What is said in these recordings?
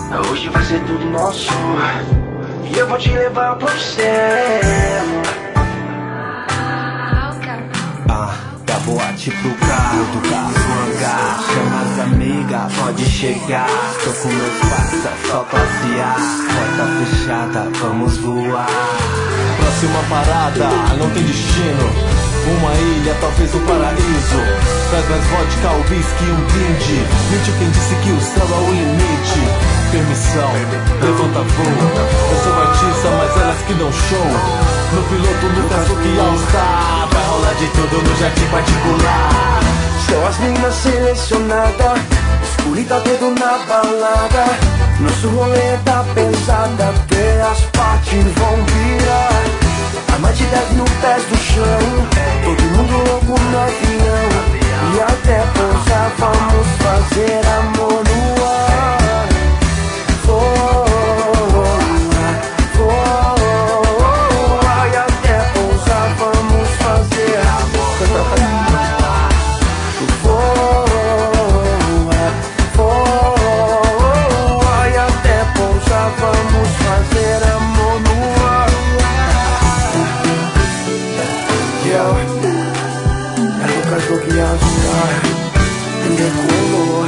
Hoje vai ser tudo nosso e eu vou te levar pro céu. Da boate pro carro, do carro pro hangar. Chama as amigas, pode chegar. Tô com meus parça, só passear. Porta fechada, vamos voar. Próxima parada, não tem destino. Uma ilha, talvez um paraíso. Traz mais vodka, whisky e um brinde. Mente quem disse que o céu é o limite. Permissão, levanta voo. Eu sou artista, mas elas que dão show. No piloto, Lucas Luke All Star. Vai rolar de tudo no jardim particular. São as meninas selecionadas, escuridão dedo na balada. Nosso rolê tá pesado, até as partes vão virar. A mais de 10 mil pés do chão, todo mundo louco no avião. E até pousar vamos fazer amor no ar. E até pousar vamos fazer amor no ar. E até pousar vamos fazer amor no ar. É Lucas Luke All Star, decolou.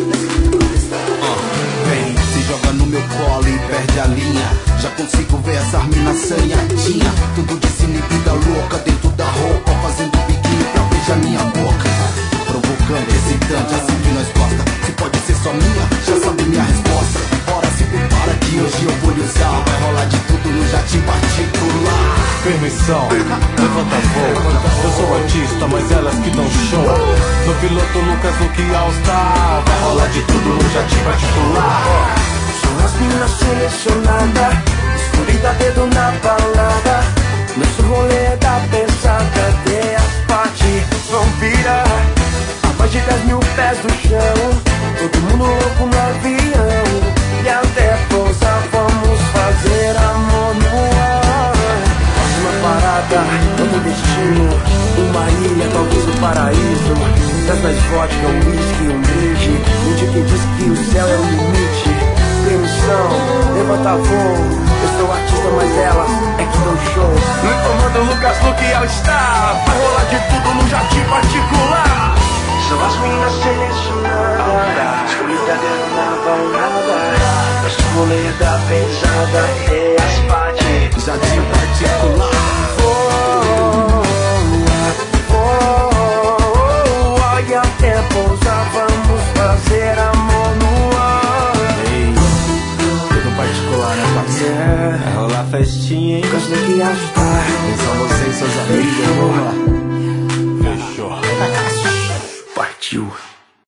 Vem, se joga no meu colo e perde a linha. Já consigo ver essa mina sanhadinha. Tudo desinibida louca dentro da roupa, fazendo biquinho pra beijar minha boca. Provocando, excitante, assim que nós gosta. Se pode ser só minha, já sabe minha resposta. Ora, se prepara que hoje eu vou lhe usar. Vai rolar de tudo no jardim particular. Permissão, levanta voo. Eu sou artista, mas elas que dão show. No piloto, Lucas Luke All Star. Vai rolar de tudo no jardim particular. São as meninas selecionadas, escuridão dedo na balada. Nosso rolê tá pesado, até as partes vão virar. A mais de 10 mil pés do chão, todo mundo louco no avião. E até pousar vamos fazer amor no ar. Próxima parada, outro destino. Uma ilha, talvez um paraíso. Traz mais vodka, um whisky, um brinde. Mente que diz que o céu é o limite. Permissão, levanta voo. Eu sou artista, mas elas é que dão show. No comando Lucas Luke All Star. Vai rolar de tudo no jardim particular. São as meninas selecionadas, escuridão dentro na balada. Nosso rolê da pesada e as partes Jardim particular. E até pousar vamos fazer amor no ar. Ei, tudo particular, né, parceiro? Vai rolar festinha, hein? Lucas Luke All Star. São vocês e seus amigos, vamos lá. Fechou. Partiu.